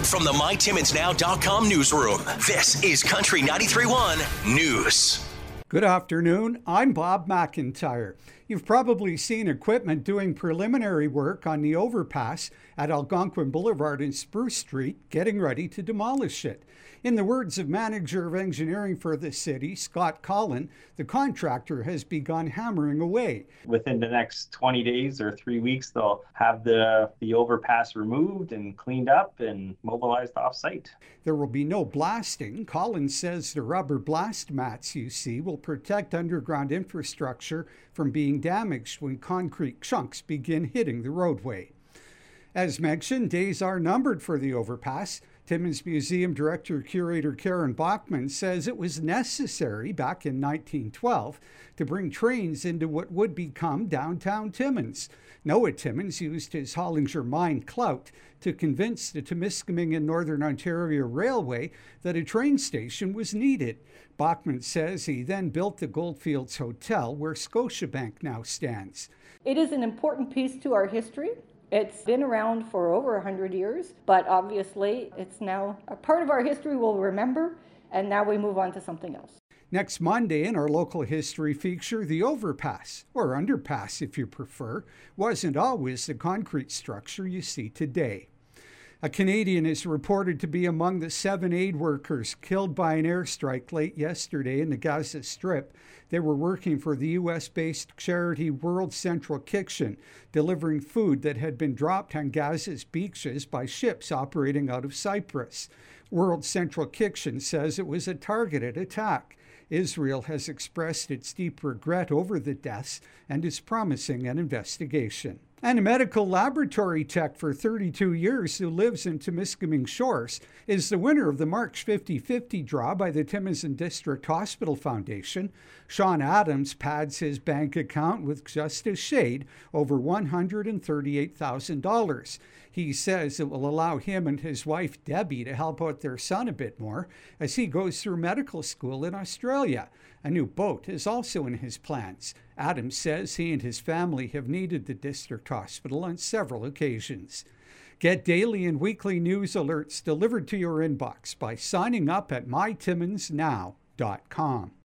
From the MyTimminsNow.com newsroom, this is Country 93.1 News. Good afternoon, I'm Bob McIntyre. You've probably seen equipment doing preliminary work on the overpass at Algonquin Boulevard and Spruce Street, getting ready to demolish it. In the words of Manager of Engineering for the city, Scott Collin, the contractor has begun hammering away. Within the next 20 days or 3 weeks, they'll have the overpass removed and cleaned up and mobilized off-site. There will be no blasting. Collin says the rubber blast mats you see will protect underground infrastructure from being damaged when concrete chunks begin hitting the roadway. As mentioned, days are numbered for the overpass. Timmins Museum Director-Curator Karen Bachman says it was necessary back in 1912 to bring trains into what would become downtown Timmins. Noah Timmins used his Hollinger mine clout to convince the Temiskaming and Northern Ontario Railway that a train station was needed. Bachman says he then built the Goldfields Hotel, where Scotiabank now stands. It is an important piece to our history. It's been around for over 100 years, but obviously it's now a part of our history we'll remember, and now we move on to something else. Next Monday in our local history feature, the overpass, or underpass if you prefer, wasn't always the concrete structure you see today. A Canadian is reported to be among the 7 aid workers killed by an airstrike late yesterday in the Gaza Strip. They were working for the U.S.-based charity World Central Kitchen, delivering food that had been dropped on Gaza's beaches by ships operating out of Cyprus. World Central Kitchen says it was a targeted attack. Israel has expressed its deep regret over the deaths and is promising an investigation. And a medical laboratory tech for 32 years who lives in Temiskaming Shores is the winner of the March 50-50 draw by the Timmins and District Hospital Foundation. Sean Adams pads his bank account with just a shade over $138,000. He says it will allow him and his wife Debbie to help out their son a bit more as he goes through medical school in Australia. A new boat is also in his plans. Adams says he and his family have needed the district hospital on several occasions. Get daily and weekly news alerts delivered to your inbox by signing up at mytimminsnow.com.